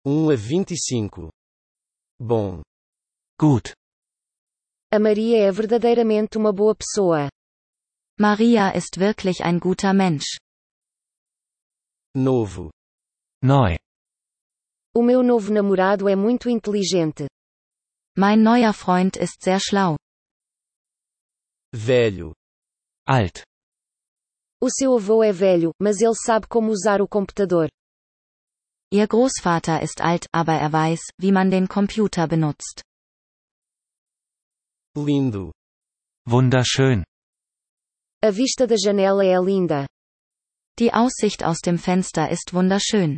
A 25. Bom. Gut. A Maria é verdadeiramente uma boa pessoa. Maria ist wirklich ein guter Mensch. Novo. Neu. O meu novo namorado é muito inteligente. Mein neuer Freund ist sehr schlau. Velho. Alt. O seu avô é velho, mas ele sabe como usar o computador. Ihr Großvater ist alt, aber er weiß, wie man den Computer benutzt. Lindo. Wunderschön. A vista da janela é linda. Die Aussicht aus dem Fenster ist wunderschön.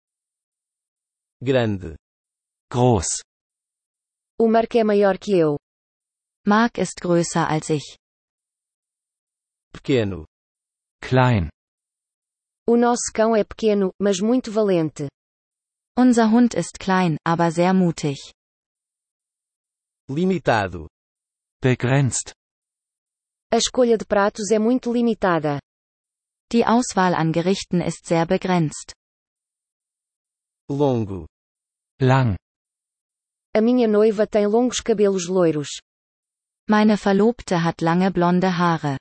Grande. Groß. O Mark é maior que eu. Mark ist größer als ich. Pequeno. Klein. O nosso cão é pequeno, mas muito valente. Unser Hund ist klein, aber sehr mutig. Limitado. Begrenzt. A escolha de pratos é muito limitada. Die Auswahl an Gerichten ist sehr begrenzt. Longo. Lang. A minha noiva tem longos cabelos loiros. Meine Verlobte hat lange blonde Haare.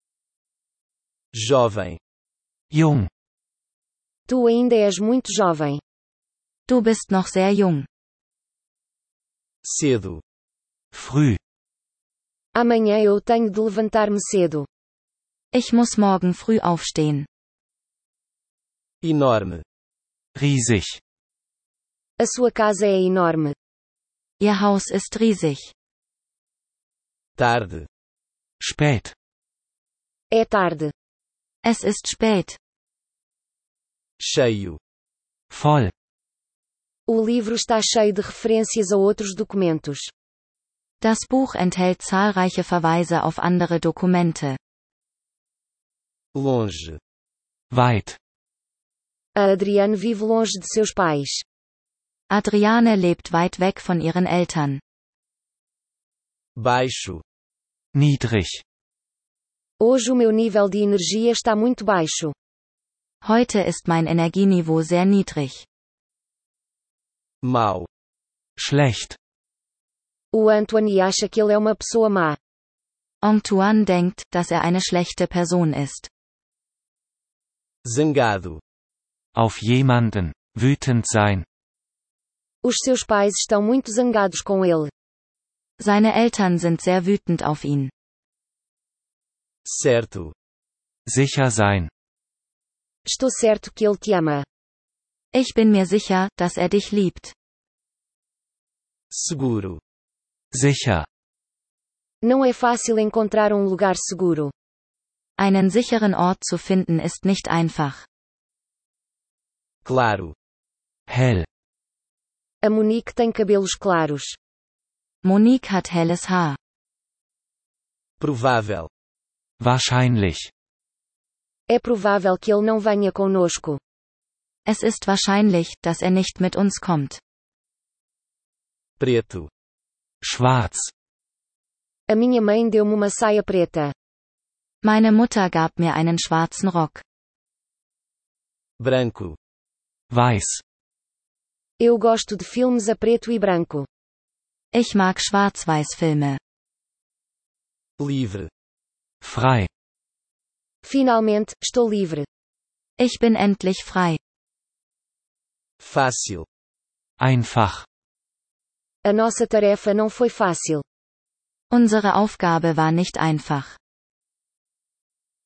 Jovem. Jung. Tu ainda és muito jovem. Du bist noch sehr jung. Cedo. Früh. Amanhã eu tenho de levantar-me cedo. Ich muss morgen früh aufstehen. Enorme. Riesig. A sua casa é enorme. Ihr Haus ist riesig. Tarde. Spät. É tarde. Es ist spät. Cheio. Voll. O livro está cheio de referências a outros documentos. Das Buch enthält zahlreiche Verweise auf andere Dokumente. Longe. Weit. A Adriane vive longe de seus pais. Adriane lebt weit weg von ihren Eltern. Baixo. Niedrig. Hoje o meu nível de energia está muito baixo. Heute ist mein Energieniveau sehr niedrig. Mau. Schlecht. O Antoine acha que ele é uma pessoa má. Antoine denkt, dass er eine schlechte Person ist. Zangado. Auf jemanden. Wütend sein. Os seus pais estão muito zangados com ele. Seine Eltern sind sehr wütend auf ihn. Certo. Sicher sein. Estou certo que ele te ama. Ich bin mir sicher, dass er dich liebt. Seguro. Sicher. Não é fácil encontrar um lugar seguro. Einen sicheren Ort zu finden ist nicht einfach. Claro. Hell. A Monique tem cabelos claros. Monique hat helles Haar. Provável. Wahrscheinlich. É provável que ele não venha conosco. Es ist wahrscheinlich, dass er nicht mit uns kommt. Preto. Schwarz. A minha mãe deu-me uma saia preta. Meine Mutter gab mir einen schwarzen Rock. Branco. Weiß. Eu gosto de filmes a preto e branco. Ich mag Schwarz-Weiß-Filme. Livre. Frei. Finalmente, estou livre. Ich bin endlich frei. Fácil. Einfach. A nossa tarefa não foi fácil. Unsere Aufgabe war nicht einfach.